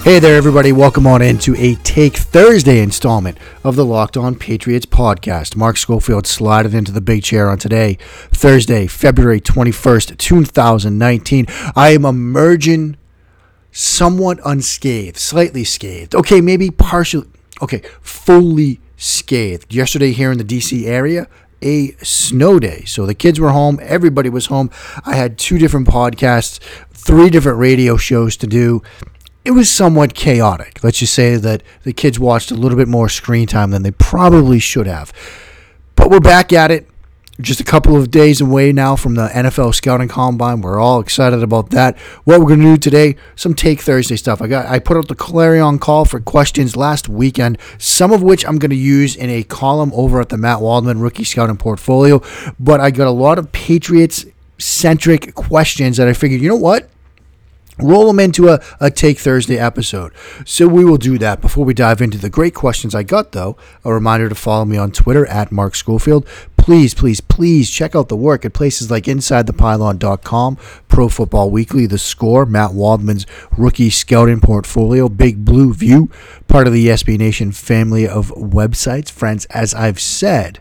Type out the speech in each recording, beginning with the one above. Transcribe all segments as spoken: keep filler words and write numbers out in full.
Hey there, everybody. Welcome on into a Take Thursday installment of the Locked On Patriots podcast. Mark Schofield slided into the big chair on today, Thursday, February twenty-first, twenty nineteen. I am emerging somewhat unscathed, slightly scathed. Okay, maybe partially, okay, fully scathed. Yesterday here in the D C area, a snow day. So the kids were home. Everybody was home. I had two different podcasts, three different radio shows to do. It was somewhat chaotic. Let's just say that the kids watched a little bit more screen time than they probably should have. But we're back at it. Just a couple of days away now from the N F L Scouting Combine. We're all excited about that. What we're going to do today, some Take Thursday stuff. I got I put out the Clarion Call for questions last weekend, some of which I'm going to use in a column over at the Matt Waldman Rookie Scouting Portfolio. But I got a lot of Patriots-centric questions that I figured, you know what? Roll them into a, a Take Thursday episode. So we will do that. Before we dive into the great questions I got, though, a reminder to follow me on Twitter at Mark Schofield. Please, please, please check out the work at places like inside the pylon dot com, Pro Football Weekly, The Score, Matt Waldman's Rookie Scouting Portfolio, Big Blue View, part of the S B Nation family of websites. Friends, as I've said,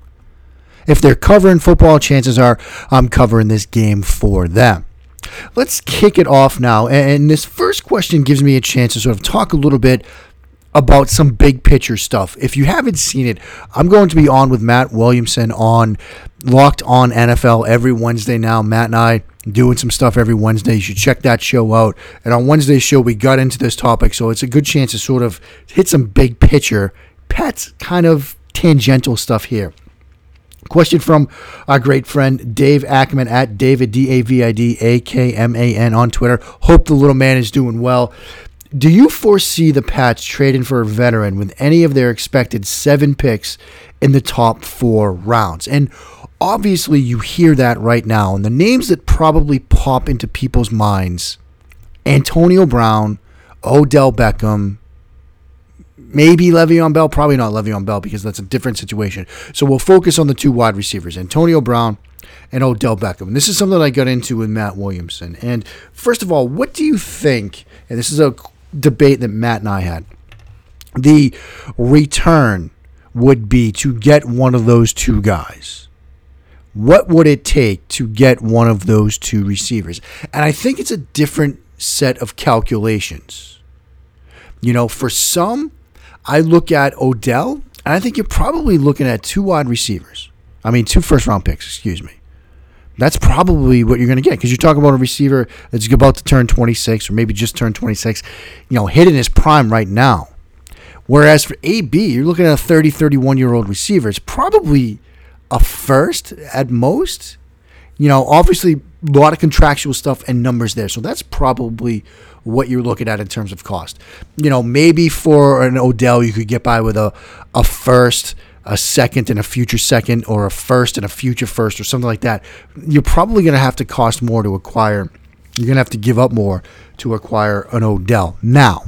if they're covering football, chances are I'm covering this game for them. Let's kick it off now, and this first question gives me a chance to sort of talk a little bit about some big picture stuff. If you haven't seen it, I'm going to be on with Matt Williamson on Locked On N F L every Wednesday now. Matt and I doing some stuff every Wednesday. You should check that show out. And on Wednesday's show, we got into this topic, so it's a good chance to sort of hit some big picture, pet kind of tangential stuff here. Question from our great friend Dave Ackerman at David, D A V I D A K M A N on Twitter. Hope the little man is doing well. Do you foresee the Pats trading for a veteran with any of their expected seven picks in the top four rounds? And obviously you hear that right now. And the names that probably pop into people's minds, Antonio Brown, Odell Beckham, maybe Le'Veon Bell, probably not Le'Veon Bell because that's a different situation. So we'll focus on the two wide receivers, Antonio Brown and Odell Beckham. And this is something I got into with Matt Williamson. And first of all, what do you think, and this is a debate that Matt and I had, the return would be to get one of those two guys? What would it take to get one of those two receivers? And I think it's a different set of calculations. You know, for some, I look at Odell, and I think you're probably looking at two wide receivers. I mean, two first-round picks, excuse me. That's probably what you're going to get because you're talking about a receiver that's about to turn twenty-six or maybe just turned twenty-six, you know, hitting his prime right now. Whereas for A B, you're looking at a thirty, thirty-one-year-old receiver. It's probably a first at most. You know, obviously, a lot of contractual stuff and numbers there. So that's probably what you're looking at in terms of cost. You know, maybe for an Odell, you could get by with a, a first, a second, and a future second, or a first and a future first, or something like that. You're probably going to have to cost more to acquire. You're going to have to give up more to acquire an Odell. Now,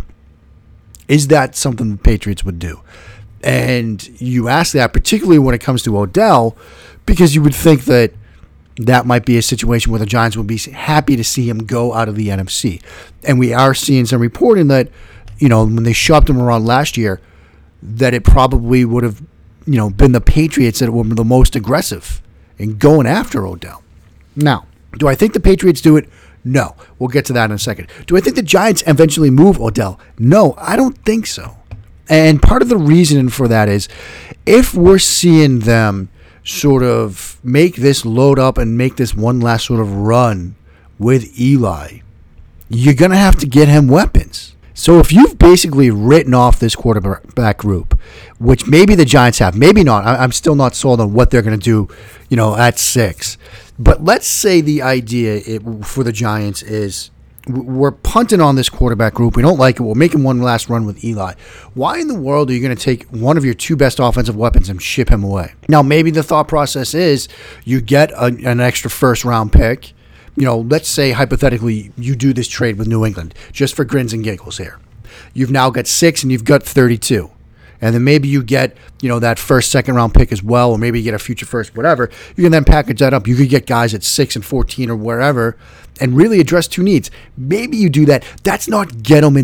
is that something the Patriots would do? And you ask that, particularly when it comes to Odell, because you would think that that might be a situation where the Giants would be happy to see him go out of the N F C. And we are seeing some reporting that, you know, when they shopped him around last year, that it probably would have, you know, been the Patriots that were the most aggressive in going after Odell. Now, do I think the Patriots do it? No. We'll get to that in a second. Do I think the Giants eventually move Odell? No, I don't think so. And part of the reason for that is if we're seeing them sort of make this load up and make this one last sort of run with Eli, you're going to have to get him weapons. So if you've basically written off this quarterback group, which maybe the Giants have, maybe not, I'm still not sold on what they're going to do, you know, at six. But let's say the idea it, for the Giants is we're punting on this quarterback group. We don't like it. We're making one last run with Eli. Why in the world are you going to take one of your two best offensive weapons and ship him away? Now, maybe the thought process is you get a, an extra first-round pick. You know, let's say hypothetically you do this trade with New England, just for grins and giggles here. You've now got six and you've got thirty-two. And then maybe you get, you know, that first, second round pick as well, or maybe you get a future first, whatever. You can then package that up. You could get guys at six and fourteen or wherever and really address two needs. Maybe you do that. That's not Gettleman's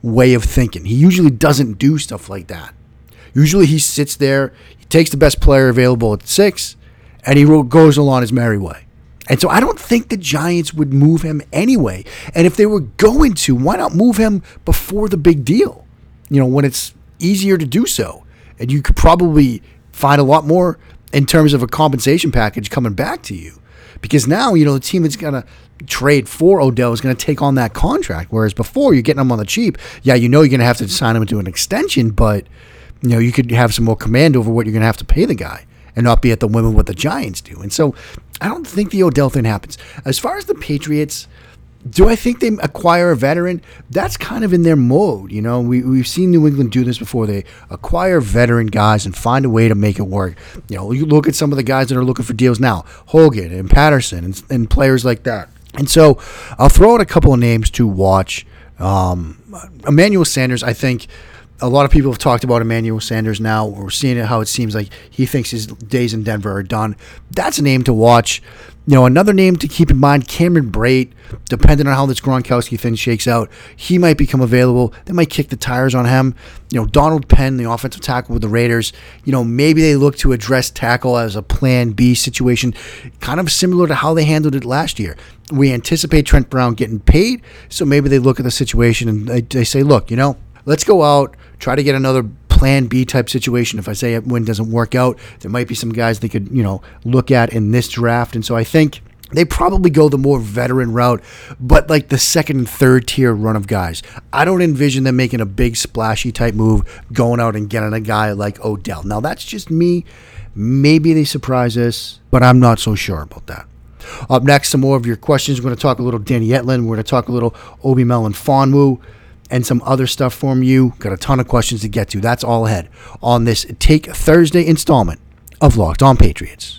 way of thinking. He usually doesn't do stuff like that. Usually he sits there, he takes the best player available at six, and he goes along his merry way. And so I don't think the Giants would move him anyway. And if they were going to, why not move him before the big deal? You know, when it's easier to do so. And you could probably find a lot more in terms of a compensation package coming back to you. Because now, you know, the team that's going to trade for Odell is going to take on that contract. Whereas before, you're getting him on the cheap. Yeah, you know you're going to have to sign him into an extension, but, you know, you could have some more command over what you're going to have to pay the guy and not be at the whim of what the Giants do. And so I don't think the Odell thing happens. As far as the Patriots, do I think they acquire a veteran? That's kind of in their mode. You know, we, we've seen New England do this before. They acquire veteran guys and find a way to make it work. You know, you look at some of the guys that are looking for deals now, Hogan and Patterson and, and players like that. And so I'll throw out a couple of names to watch. Um, Emmanuel Sanders, I think a lot of people have talked about Emmanuel Sanders now. We're seeing it how it seems like he thinks his days in Denver are done. That's a name to watch. You know, another name to keep in mind, Cameron Brate, depending on how this Gronkowski thing shakes out, he might become available. They might kick the tires on him. You know, Donald Penn, the offensive tackle with the Raiders, you know, maybe they look to address tackle as a plan B situation, kind of similar to how they handled it last year. We anticipate Trent Brown getting paid, so maybe they look at the situation and they, they say, look, you know, let's go out, try to get another plan B type situation. If Isaiah Wynn doesn't work out, there might be some guys they could, you know, look at in this draft. And so I think they probably go the more veteran route, but like the second and third tier run of guys. I don't envision them making a big splashy type move, going out and getting a guy like Odell. Now that's just me. Maybe they surprise us, but I'm not so sure about that. Up next, some more of your questions. We're going to talk a little Danny Etlin. We're going to talk a little Obi Melifonwu and some other stuff from you. Got a ton of questions to get to. That's all ahead on this Take Thursday installment of Locked On Patriots.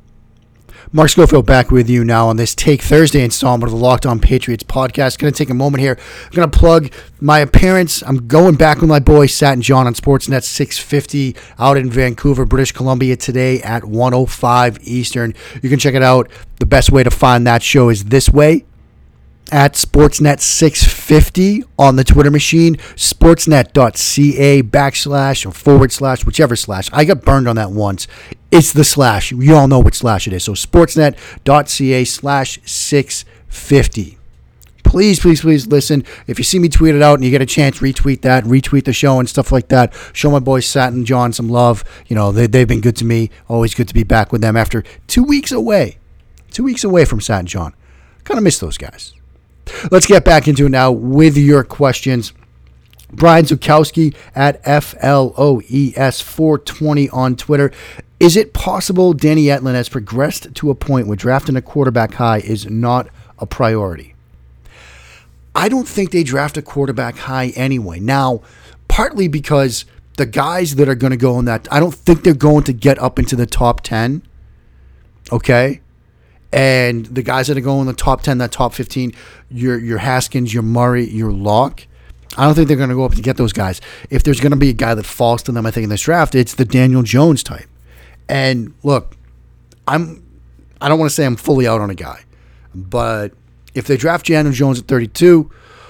Mark Schofield back with you now on this Take Thursday installment of the Locked On Patriots podcast. Going to take a moment here. I'm going to plug my appearance. I'm going back with my boy Sat and John on Sportsnet six fifty out in Vancouver, British Columbia today at one oh five Eastern. You can check it out. The best way to find that show is this way. At Sportsnet six fifty on the Twitter machine, sportsnet.ca backslash or forward slash, whichever slash. I got burned on that once. It's the slash. You all know what slash it is. So sportsnet.ca slash 650. Please, please, please listen. If you see me tweet it out and you get a chance, retweet that, retweet the show and stuff like that. Show my boys Sat and John some love. You know, they, they've been good to me. Always good to be back with them after two weeks away. Two weeks away from Sat and John. Kind of miss those guys. Let's get back into it now with your questions. Brian Zukowski at F L O E S four twenty on Twitter. Is it possible Danny Etlin has progressed to a point where drafting a quarterback high is not a priority? I don't think they draft a quarterback high anyway. Now, partly because the guys that are going to go in that, I don't think they're going to get up into the top ten. Okay? And the guys that are going in the top ten, that top fifteen, your your Haskins, your Murray, your Locke, I don't think they're going to go up to get those guys. If there's going to be a guy that falls to them, I think in this draft, it's the Daniel Jones type. And look, I'm I don't want to say I'm fully out on a guy, but if they draft Daniel Jones at thirty-two,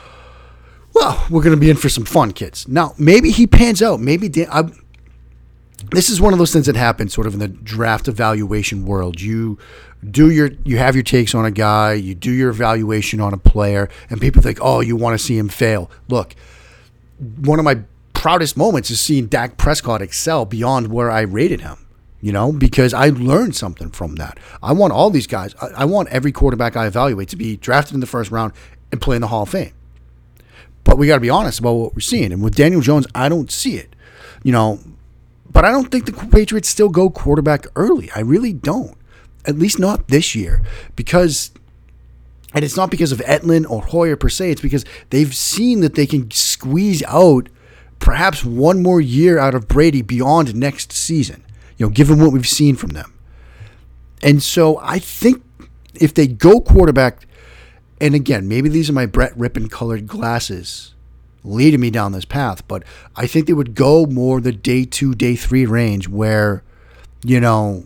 well, we're going to be in for some fun, kids. Now, maybe he pans out. Maybe Dan, I, this is one of those things that happens sort of in the draft evaluation world. You do your, you have your takes on a guy, you do your evaluation on a player, and people think, oh, you want to see him fail. Look, one of my proudest moments is seeing Dak Prescott excel beyond where I rated him, you know, because I learned something from that. I want all these guys, I, I want every quarterback I evaluate to be drafted in the first round and play in the Hall of Fame. But we got to be honest about what we're seeing. And with Daniel Jones, I don't see it, you know, but I don't think the Patriots still go quarterback early. I really don't. At least not this year, because, and it's not because of Etlin or Hoyer per se, it's because they've seen that they can squeeze out perhaps one more year out of Brady beyond next season, you know, given what we've seen from them. And so I think if they go quarterback, and again, maybe these are my Brett Rippon colored glasses leading me down this path, but I think they would go more the day two, day three range where, you know,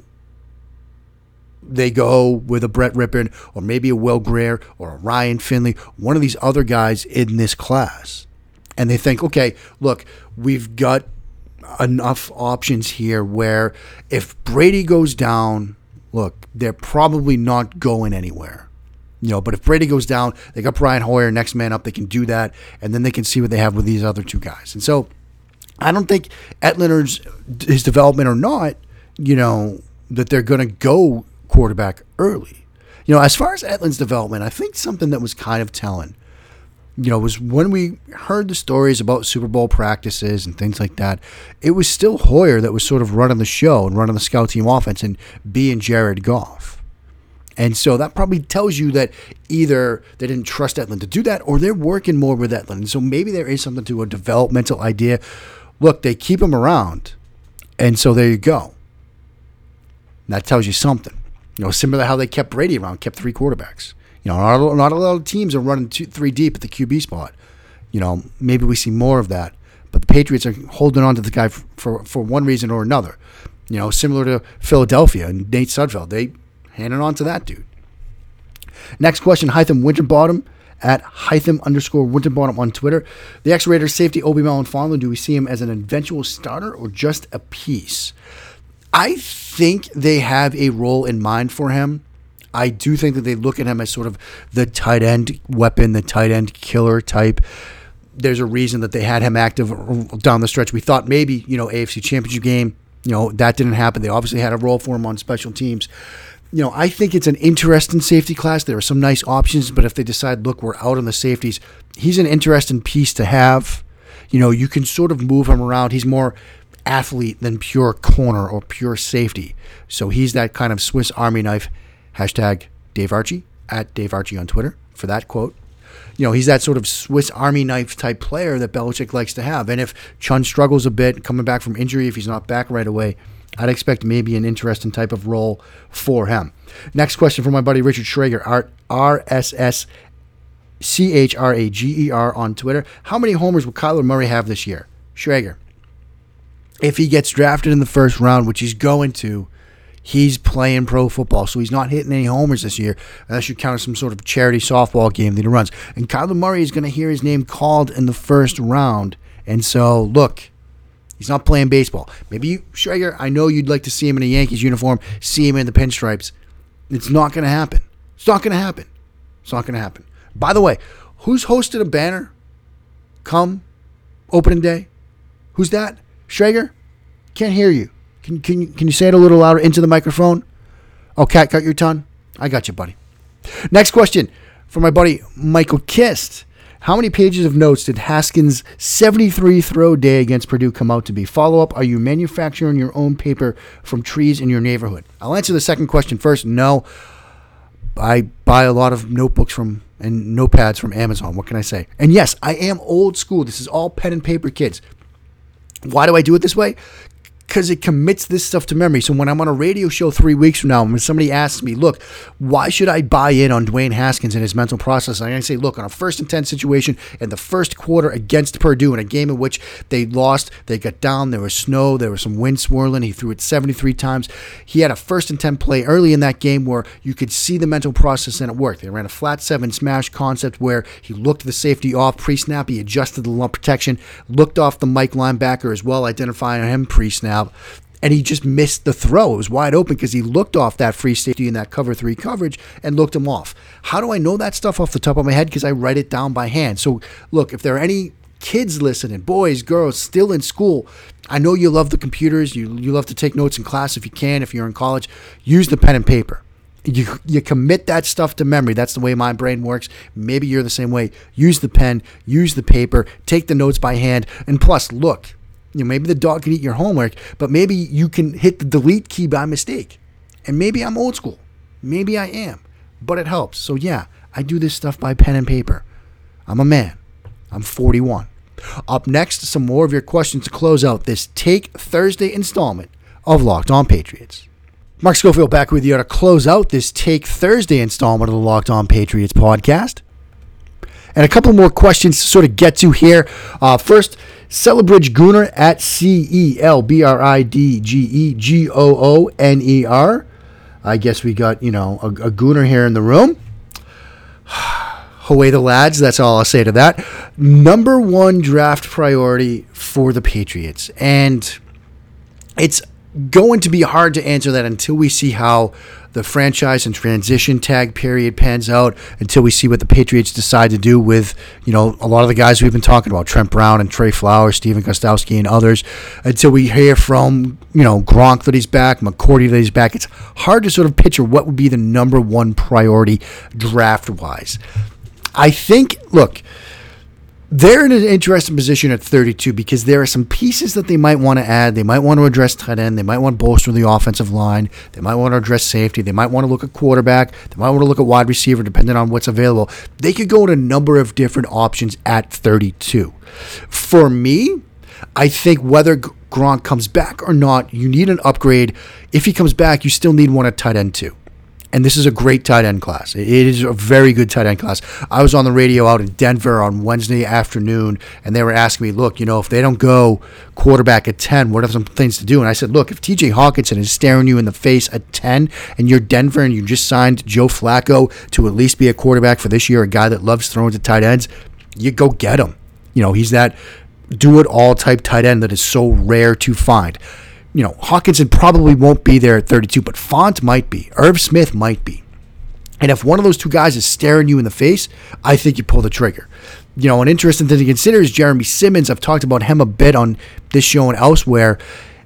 they go with a Brett Rippon or maybe a Will Grier or a Ryan Finley, one of these other guys in this class. And they think, okay, look, we've got enough options here where if Brady goes down, look, they're probably not going anywhere. You know, but if Brady goes down, they got Brian Hoyer, next man up. They can do that, and then they can see what they have with these other two guys. And so I don't think at Leonard's his development or not, you know, that they're going to go quarterback early. You know, as far as Etlin's development, I think something that was kind of telling, you know, was when we heard the stories about Super Bowl practices and things like that, it was still Hoyer that was sort of running the show and running the scout team offense and being Jared Goff. And so that probably tells you that either they didn't trust Etlin to do that or they're working more with Etlin. And so maybe there is something to a developmental idea. Look, they keep him around, and so there you go. That tells you something. You know, similar to how they kept Brady around, kept three quarterbacks. You know, not, not a lot of teams are running two, three deep at the Q B spot. You know, maybe we see more of that. But the Patriots are holding on to the guy for, for, for one reason or another. You know, similar to Philadelphia and Nate Sudfeld. They handed on to that dude. Next question, Hytham Winterbottom at Hytham underscore Winterbottom on Twitter. The X-Raiders safety Obi Melifonwu, do we see him as an eventual starter or just a piece? I think they have a role in mind for him. I do think that they look at him as sort of the tight end weapon, the tight end killer type. There's a reason that they had him active down the stretch. We thought maybe, you know, A F C Championship game, you know, that didn't happen. They obviously had a role for him on special teams. You know, I think it's an interesting safety class. There are some nice options, but if they decide, look, we're out on the safeties, he's an interesting piece to have. You know, you can sort of move him around. He's more athlete than pure corner or pure safety. So he's that kind of Swiss Army knife. Hashtag Dave Archie, at Dave Archie on Twitter for that quote. You know, he's that sort of Swiss Army knife type player that Belichick likes to have. And if Chun struggles a bit coming back from injury, if he's not back right away, I'd expect maybe an interesting type of role for him. Next question from my buddy Richard Schrager, R S S C H R A G E R on Twitter. How many homers will Kyler Murray have this year? Schrager, if he gets drafted in the first round, which he's going to, he's playing pro football, so he's not hitting any homers this year, unless you count some sort of charity softball game that he runs. And Kyler Murray is going to hear his name called in the first round. And so, look, he's not playing baseball. Maybe you, Schrager, I know you'd like to see him in a Yankees uniform, see him in the pinstripes. It's not going to happen. It's not going to happen. It's not going to happen. By the way, who's hosted a banner come opening day? Who's that? Schrager? Can't hear you. Can, can, you, can you say it a little louder into the microphone? Oh, cat, cut your tongue? I got you, buddy. Next question from my buddy Michael Kist. How many pages of notes did Haskins' seventy-three throw day against Purdue come out to be? Follow-up, are you manufacturing your own paper from trees in your neighborhood? I'll answer the second question first. No. I buy a lot of notebooks from and notepads from Amazon. What can I say? And yes, I am old school. This is all pen and paper, kids. Why do I do it this way? Because it commits this stuff to memory. So when I'm on a radio show three weeks from now, when somebody asks me, look, why should I buy in on Dwayne Haskins and his mental process? I'm going to say, look, on a first and ten situation in the first quarter against Purdue, in a game in which they lost, they got down, there was snow, there was some wind swirling, he threw it seventy-three times. He had a first and ten play early in that game where you could see the mental process and it worked. They ran a flat seven smash concept where he looked the safety off pre-snap, he adjusted the lump protection, looked off the Mike linebacker as well, identifying him pre-snap. And he just missed the throw. It was wide open because he looked off that free safety in that cover three coverage and looked him off. How do I know that stuff off the top of my head? Because I write it down by hand. So, look, if there are any kids listening, boys, girls, still in school, I know you love the computers. You you love to take notes in class if you can. If you're in college, use the pen and paper. You, you commit that stuff to memory. That's the way my brain works. Maybe you're the same way. Use the pen. Use the paper. Take the notes by hand. And plus, look. You know, maybe the dog can eat your homework, but maybe you can hit the delete key by mistake. And maybe I'm old school. Maybe I am. But it helps. So yeah, I do this stuff by pen and paper. I'm a man. I'm forty-one. Up next, some more of your questions to close out this Take Thursday installment of Locked On Patriots. Mark Schofield back with you to close out this Take Thursday installment of the Locked On Patriots podcast. And a couple more questions to sort of get to here. Uh, first, Celebridge Gooner at C E L B R I D G E G O O N E R. I guess we got, you know, a, a Gooner here in the room. away the lads. That's all I'll say to that. Number one draft priority for the Patriots. And it's going to be hard to answer that until we see how the franchise and transition tag period pans out, until we see what the Patriots decide to do with, you know, a lot of the guys we've been talking about, Trent Brown and Trey Flowers, Steven Gostkowski and others, until we hear from, you know, Gronk that he's back, McCourty that he's back. It's hard to sort of picture what would be the number one priority draft-wise. I think, look, they're in an interesting position at thirty-two because there are some pieces that they might want to add. They might want to address tight end. They might want to bolster the offensive line. They might want to address safety. They might want to look at quarterback. They might want to look at wide receiver, depending on what's available. They could go in a number of different options at thirty-two. For me, I think whether Gronk comes back or not, you need an upgrade. If he comes back, you still need one at tight end too. And this is a great tight end class. It is a very good tight end class. I was on the radio out in Denver on Wednesday afternoon, and they were asking me, look, you know, if they don't go quarterback at ten, what are some things to do? And I said, look, if T J Hawkinson is staring you in the face at ten, and you're Denver and you just signed Joe Flacco to at least be a quarterback for this year, a guy that loves throwing to tight ends, you go get him. You know, he's that do-it-all type tight end that is so rare to find. You know, Hawkinson probably won't be there at thirty-two, but Font might be. Irv Smith might be. And if one of those two guys is staring you in the face, I think you pull the trigger. You know, an interesting thing to consider is Jeremy Simmons. I've talked about him a bit on this show and elsewhere.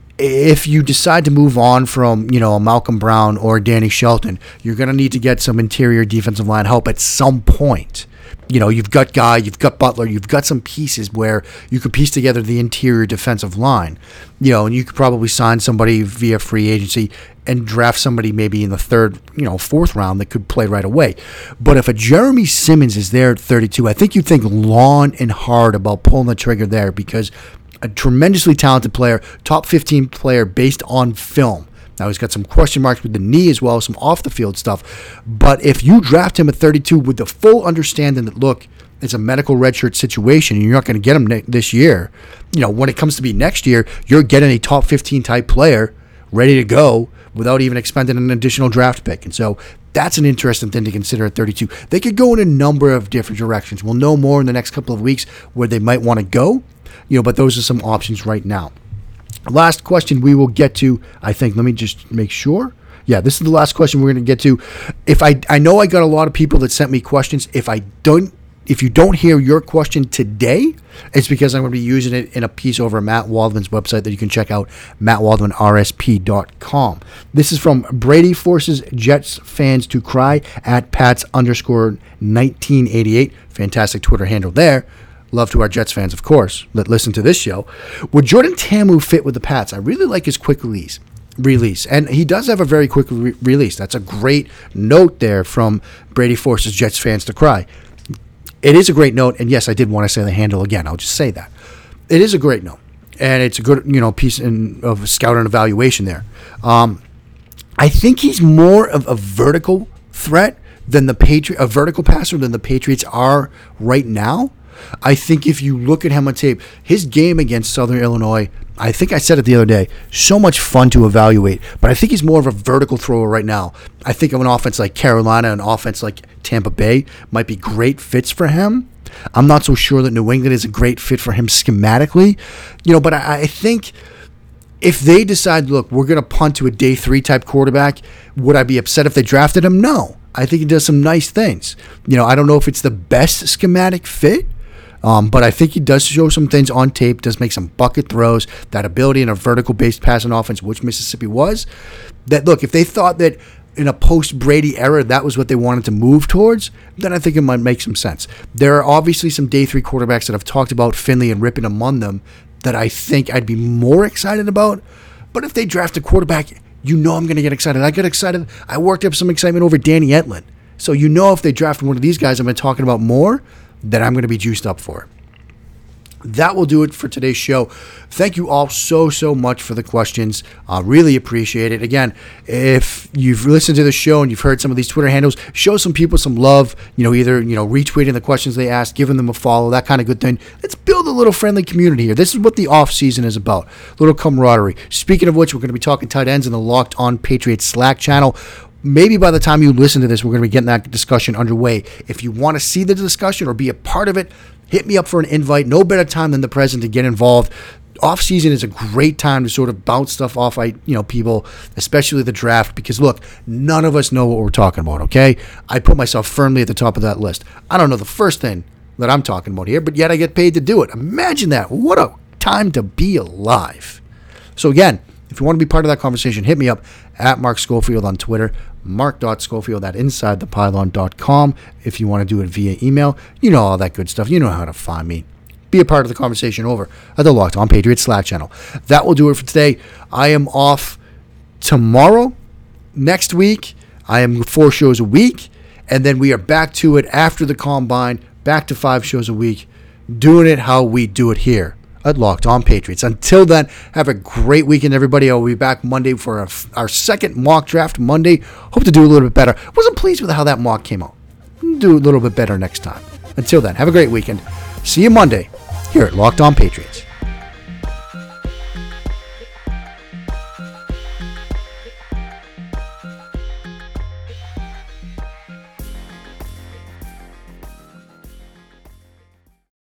If you decide to move on from, you know, a Malcolm Brown or Danny Shelton, you're going to need to get some interior defensive line help at some point. You know, you've got Guy, you've got Butler, you've got some pieces where you could piece together the interior defensive line. You know, and you could probably sign somebody via free agency and draft somebody maybe in the third, you know, fourth round that could play right away. But if a Jeremy Simmons is there at thirty-two, I think you think long and hard about pulling the trigger there, because a tremendously talented player, top fifteen player based on film. Now, he's got some question marks with the knee as well, some off-the-field stuff. But if you draft him at thirty-two with the full understanding that, look, it's a medical redshirt situation and you're not going to get him ne- this year, you know, when it comes to be next year, you're getting a top fifteen type player ready to go without even expending an additional draft pick. And so that's an interesting thing to consider at thirty-two. They could go in a number of different directions. We'll know more in the next couple of weeks where they might want to go, you know, but those are some options right now. Last question we will get to, I think. Let me just make sure. Yeah, this is the last question we're going to get to. If I I know I got a lot of people that sent me questions. If I don't, if you don't hear your question today, it's because I'm going to be using it in a piece over at Matt Waldman's website that you can check out, matt waldman r s p dot com. This is from Brady forces Jets fans to cry at Pats underscore nineteen eighty-eight. Fantastic Twitter handle there. Love to our Jets fans, of course, that listen to this show. Would Jordan Ta'amu fit with the Pats? I really like his quick release. Release, and he does have a very quick re- release. That's a great note there from Brady forces Jets fans to cry. It is a great note, and yes, I did want to say the handle again. I'll just say that. It is a great note, and it's a good, you know, piece in, of scout and evaluation there. Um, I think he's more of a vertical threat than the Patri- a vertical passer than the Patriots are right now. I think if you look at him on tape, his game against Southern Illinois, I think I said it the other day, so much fun to evaluate. But I think he's more of a vertical thrower right now. I think of an offense like Carolina, an offense like Tampa Bay might be great fits for him. I'm not so sure that New England is a great fit for him schematically. You know, but I, I think if they decide, look, we're going to punt to a day three type quarterback, would I be upset if they drafted him? No. I think he does some nice things. You know, I don't know if it's the best schematic fit, Um, but I think he does show some things on tape, does make some bucket throws, that ability in a vertical-based passing offense, which Mississippi was. That, look, if they thought that in a post-Brady era that was what they wanted to move towards, then I think it might make some sense. There are obviously some day three quarterbacks that I've talked about, Finley and Rippon among them, that I think I'd be more excited about. But if they draft a quarterback, you know I'm going to get excited. I get excited. I worked up some excitement over Danny Etling. So you know if they draft one of these guys I've been talking about more, that I'm going to be juiced up for. That will do it for today's show. Thank you all so, so much for the questions. I uh, really appreciate it. Again, if you've listened to the show and you've heard some of these Twitter handles, show some people some love, you know, either, you know, retweeting the questions they asked, giving them a follow, that kind of good thing. Let's build a little friendly community here. This is what the off season is about. A little camaraderie. Speaking of which, we're going to be talking tight ends in the Locked On Patriots Slack channel. maybe by the time you listen to this, we're going to be getting that discussion underway. If you want to see the discussion or be a part of it, hit me up for an invite. No better time than the present to get involved. Off season is a great time to sort of bounce stuff off, I, you know, people, especially the draft, because look, none of us know what we're talking about, okay? I put myself firmly at the top of that list. I don't know the first thing that I'm talking about here, but yet I get paid to do it. Imagine that. What a time to be alive. So again, if you want to be part of that conversation, hit me up at Mark Schofield on Twitter, mark dot schofield at inside the pylon dot com. If you want to do it via email, you know all that good stuff. You know how to find me. Be a part of the conversation over at the Locked On Patriots Slack channel. That will do it for today. I am off tomorrow. Next week, I am four shows a week. And then we are back to it after the Combine, back to five shows a week, doing it how we do it here at Locked On Patriots. Until then, have a great weekend, everybody. I'll be back Monday for our, our second mock draft Monday. Hope to do a little bit better. Wasn't pleased with how that mock came out. Do a little bit better next time. Until then, have a great weekend. See you Monday here at Locked On Patriots.